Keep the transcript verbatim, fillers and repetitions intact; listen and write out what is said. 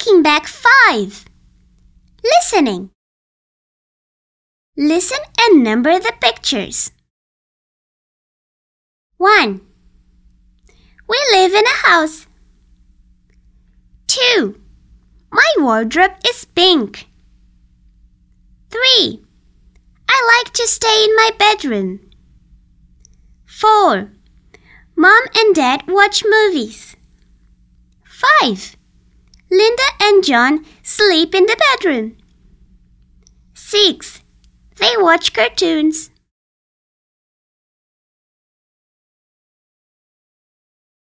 Taking back five. Listening. Listen and number the pictures. one. We live in a house. two. My wardrobe is pink. three. I like to stay in my bedroom. four. Mom and Dad watch movies. five. Linda and John sleep in the bedroom. six. They watch cartoons.